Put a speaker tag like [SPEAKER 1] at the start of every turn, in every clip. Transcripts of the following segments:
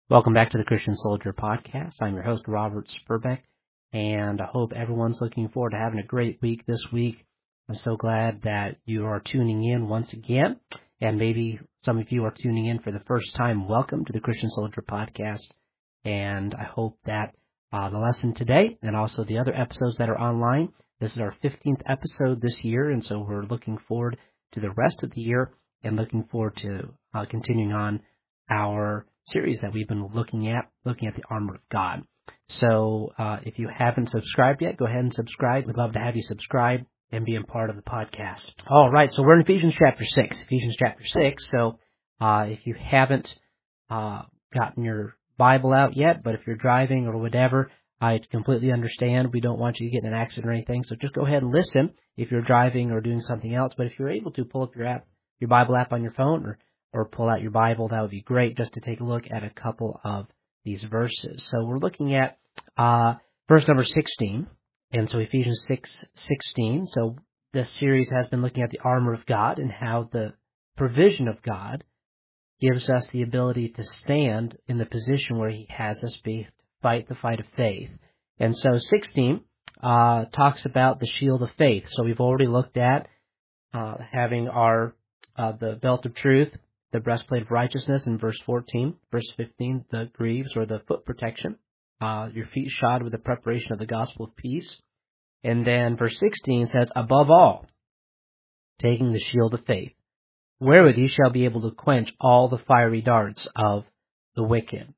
[SPEAKER 1] Welcome back to the Christian Soldier Podcast. I'm your host, Robert Spurbeck, and I hope everyone's looking forward to having a great week this week. I'm so glad that you are tuning in once again, and maybe some of you are tuning in for the first time. Welcome to the Christian Soldier Podcast, and I hope that the lesson today and also the other episodes that are online, this is our 15th episode this year, and so we're looking forward to the rest of the year and looking forward to continuing on our series that we've been looking at the armor of God. So if you haven't subscribed yet, go ahead and subscribe. We'd love to have you subscribe and be a part of the podcast. All right, so we're in Ephesians chapter 6. So if you haven't gotten your Bible out yet, but if you're driving or whatever, I completely understand. We don't want you to get in an accident or anything, so just go ahead and listen if you're driving or doing something else. But if you're able to, pull up your Bible app on your phone or pull out your Bible, that would be great, just to take a look at a couple of these verses. So we're looking at verse number 16, and so Ephesians 6:16. So this series has been looking at the armor of God and how the provision of God gives us the ability to stand in the position where He has us fight the fight of faith. And so 16 talks about the shield of faith. So we've already looked at having the belt of truth, the breastplate of righteousness in verse 14. Verse 15, the greaves or the foot protection, your feet shod with the preparation of the gospel of peace. And then verse 16 says, above all, taking the shield of faith, wherewith ye shall be able to quench all the fiery darts of the wicked.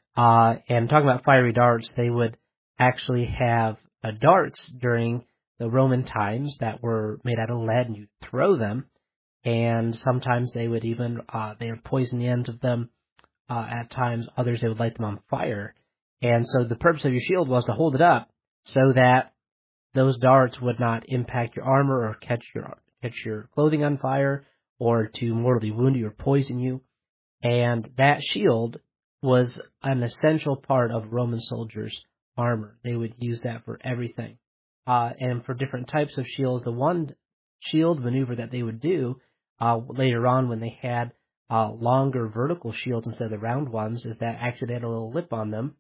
[SPEAKER 1] And talking about fiery darts, they would actually have darts during the Roman times that were made out of lead, and you'd throw them. And sometimes they would even, they would poison the ends of them. At times, others, they would light them on fire. And so the purpose of your shield was to hold it up so that those darts would not impact your armor or catch your clothing on fire or to mortally wound you or poison you. And that shield was an essential part of Roman soldiers' armor. They would use that for everything. And for different types of shields, the one shield maneuver that they would do later on when they had longer vertical shields instead of the round ones is that actually they had a little lip on them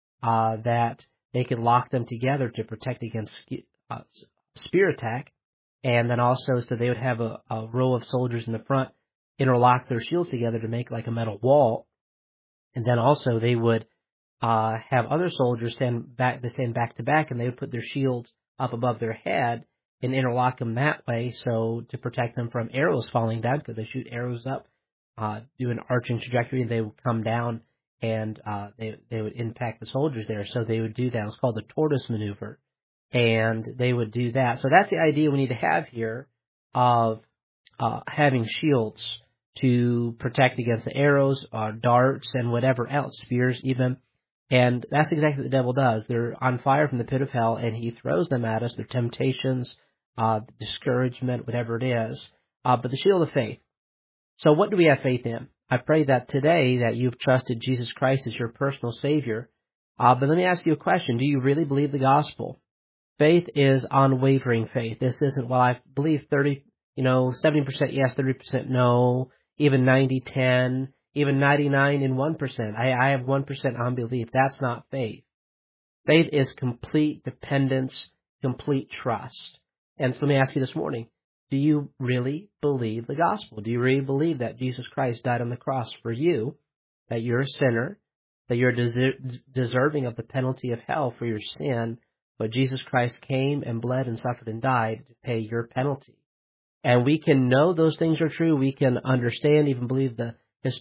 [SPEAKER 1] that they could lock them together to protect against spear attack. And then also, so they would have a row of soldiers in the front interlock their shields together to make like a metal wall. And then also they would have other soldiers stand back to back, and they would put their shields up above their head and interlock them that way, so to protect them from arrows falling down, because they shoot arrows up, do an arching trajectory, and they would come down, and they would impact the soldiers there. So they would do that. It's called the tortoise maneuver, and they would do that. So that's the idea we need to have here of having shields to protect against the arrows, darts, and whatever else, spears even. And that's exactly what the devil does. They're on fire from the pit of hell, and he throws them at us. They're temptations, discouragement, whatever it is. But the shield of faith. So what do we have faith in? I pray that today that you've trusted Jesus Christ as your personal Savior. But let me ask you a question. Do you really believe the gospel? Faith is unwavering faith. This isn't, well, I believe 70% yes, 30% no, even 90-10, even 99 and 1%. I have 1% unbelief. That's not faith. Faith is complete dependence, complete trust. And so let me ask you this morning, do you really believe the gospel? Do you really believe that Jesus Christ died on the cross for you, that you're a sinner, that you're deserving of the penalty of hell for your sin, but Jesus Christ came and bled and suffered and died to pay your penalty? And we can know those things are true. We can understand, even believe the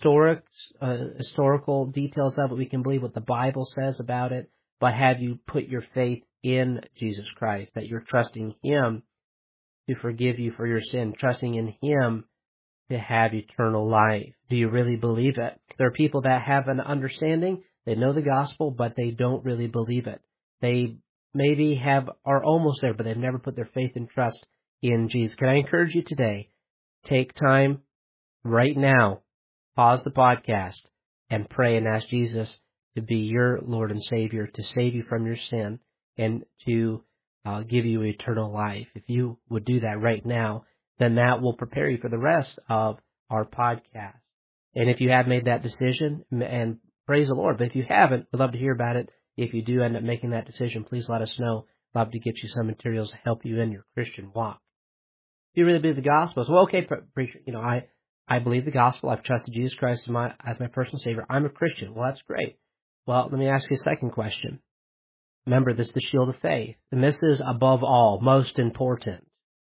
[SPEAKER 1] historical details of it. We can believe what the Bible says about it. But have you put your faith in Jesus Christ, that you're trusting Him to forgive you for your sin, trusting in Him to have eternal life? Do you really believe it? There are people that have an understanding, they know the gospel, but they don't really believe it. They maybe are almost there, but they've never put their faith and trust in Jesus. Can I encourage you today, take time right now, pause the podcast, and pray and ask Jesus to be your Lord and Savior, to save you from your sin, and to give you eternal life. If you would do that right now, then that will prepare you for the rest of our podcast. And if you have made that decision and praise the Lord. But if you haven't, we'd love to hear about it. If you do end up making that decision, please let us know. Love to get you some materials to help you in your Christian walk. Do you really believe the gospel? So, well, okay, preacher, I believe the gospel. I've trusted Jesus Christ as my personal Savior. I'm a Christian. Well, that's great. Well, let me ask you a second question. Remember, this is the shield of faith. And this is, above all, most important.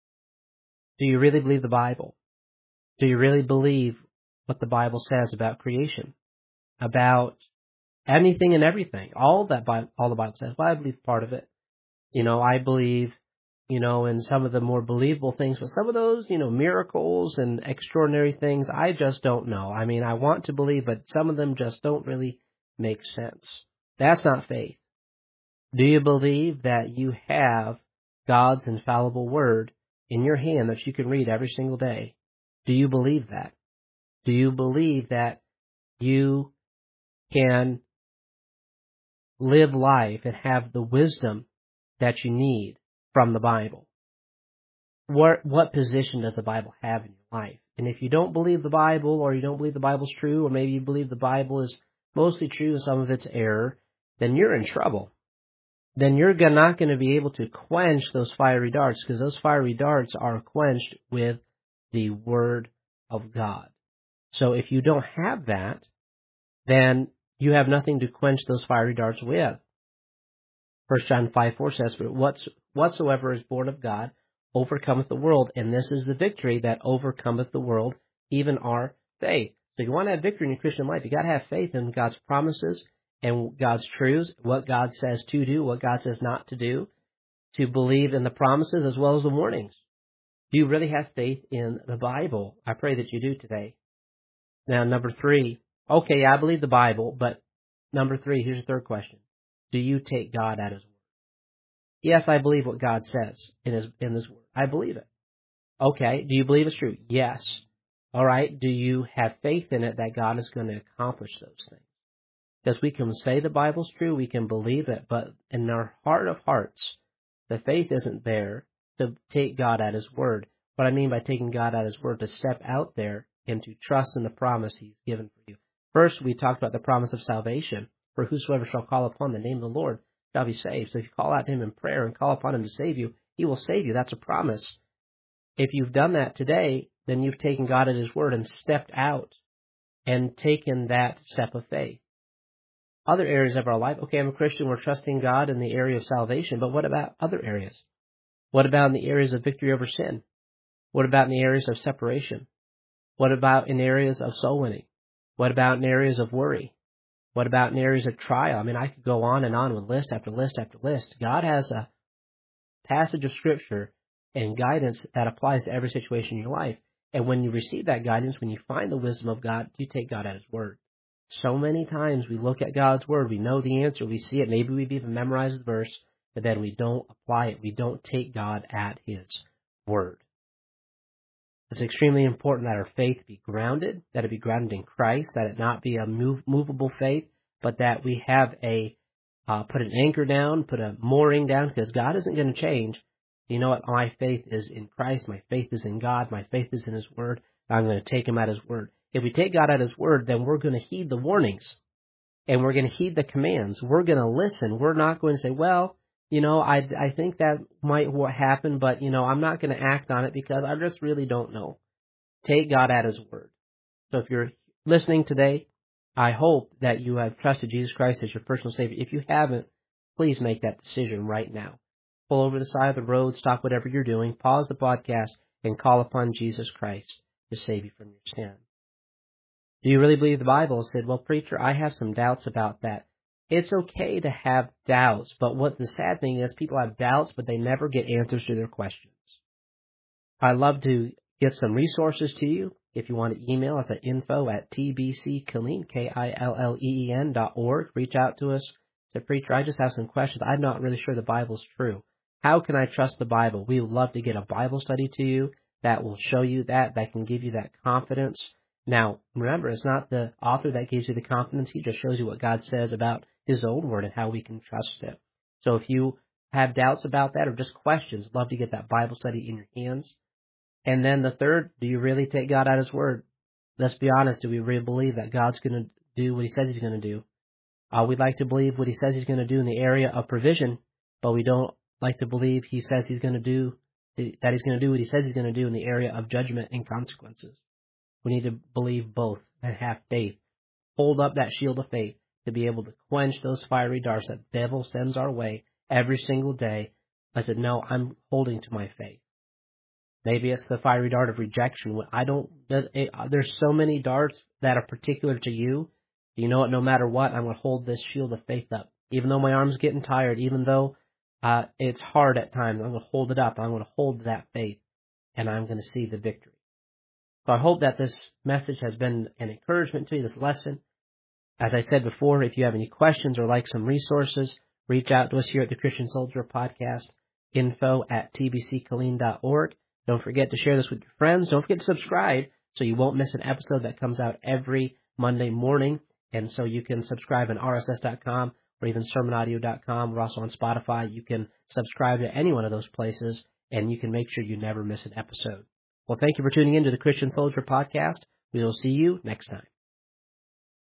[SPEAKER 1] Do you really believe the Bible? Do you really believe what the Bible says about creation? About anything and everything? All the Bible says. Well, I believe part of it. I believe, in some of the more believable things, but some of those, miracles and extraordinary things, I just don't know. I mean, I want to believe, but some of them just don't really make sense. That's not faith. Do you believe that you have God's infallible word in your hand that you can read every single day? Do you believe that? Do you believe that you can live life and have the wisdom that you need from the Bible? What position does the Bible have in your life? And if you don't believe the Bible, or you don't believe the Bible's true, or maybe you believe the Bible is mostly true and some of it's error, then you're in trouble. Then you're not going to be able to quench those fiery darts, because those fiery darts are quenched with the Word of God. So if you don't have that, then you have nothing to quench those fiery darts with. 1 John 5:4 says, "But whatsoever is born of God overcometh the world, and this is the victory that overcometh the world, even our faith." So if you want to have victory in your Christian life, you got to have faith in God's promises and God's truths, what God says to do, what God says not to do, to believe in the promises as well as the warnings. Do you really have faith in the Bible? I pray that you do today. Now, number 3. Okay, I believe the Bible, but number 3, here's the third question. Do you take God at His word? Yes, I believe what God says in His word. I believe it. Okay, do you believe it's true? Yes. All right, do you have faith in it that God is going to accomplish those things? Because we can say the Bible's true, we can believe it, but in our heart of hearts, the faith isn't there to take God at His word. What I mean by taking God at His word, to step out there and to trust in the promise He's given for you. First, we talked about the promise of salvation. For whosoever shall call upon the name of the Lord shall be saved. So if you call out to Him in prayer and call upon Him to save you, He will save you. That's a promise. If you've done that today, then you've taken God at His word and stepped out and taken that step of faith. Other areas of our life, okay, I'm a Christian, we're trusting God in the area of salvation, but what about other areas? What about in the areas of victory over sin? What about in the areas of separation? What about in areas of soul winning? What about in areas of worry? What about in areas of trial? I mean, I could go on and on with list after list after list. God has a passage of Scripture and guidance that applies to every situation in your life. And when you receive that guidance, when you find the wisdom of God, you take God at His word. So many times we look at God's word, we know the answer, we see it, maybe we've even memorized the verse, but then we don't apply it. We don't take God at His word. It's extremely important that our faith be grounded, that it be grounded in Christ, that it not be a movable faith, but that we have put an anchor down, put a mooring down, because God isn't going to change. You know what? My faith is in Christ. My faith is in God. My faith is in His word. I'm going to take Him at His word. If we take God at His word, then we're going to heed the warnings, and we're going to heed the commands. We're going to listen. We're not going to say, well, I think that might happen, but, I'm not going to act on it because I just really don't know. Take God at His word. So if you're listening today, I hope that you have trusted Jesus Christ as your personal Savior. If you haven't, please make that decision right now. Pull over the side of the road, stop whatever you're doing, pause the podcast, and call upon Jesus Christ to save you from your sin. Do you really believe the Bible? I said, well, preacher, I have some doubts about that. It's okay to have doubts, but what the sad thing is, people have doubts, but they never get answers to their questions. I'd love to get some resources to you. If you want to email us at info@tbckilleen, KILLEEN.org. Reach out to us. Say, preacher, I just have some questions. I'm not really sure the Bible's true. How can I trust the Bible? We would love to get a Bible study to you that will show you that can give you that confidence. Now, remember, it's not the author that gives you the confidence. He just shows you what God says about His own word and how we can trust it. So if you have doubts about that or just questions, love to get that Bible study in your hands. And then the third, do you really take God at His word? Let's be honest, do we really believe that God's going to do what He says He's going to do? We'd like to believe what he says he's going to do in the area of provision, but we don't like to believe he says he's going to do that he's going to do what he says he's going to do in the area of judgment and consequences. We need to believe both and have faith. Hold up that shield of faith to be able to quench those fiery darts that the devil sends our way every single day. I said, no, I'm holding to my faith. Maybe it's the fiery dart of rejection. There's so many darts that are particular to you. You know what? No matter what, I'm going to hold this shield of faith up. Even though my arm's getting tired, even though it's hard at times, I'm going to hold it up. I'm going to hold that faith, and I'm going to see the victory. So I hope that this message has been an encouragement to you, this lesson. As I said before, if you have any questions or like some resources, reach out to us here at the Christian Soldier Podcast, info@tbccolleen.org. Don't forget to share this with your friends. Don't forget to subscribe so you won't miss an episode that comes out every Monday morning. And so you can subscribe on rss.com or even sermonaudio.com. We're also on Spotify. You can subscribe to any one of those places, and you can make sure you never miss an episode. Well, thank you for tuning in to the Christian Soldier Podcast. We will see you next time.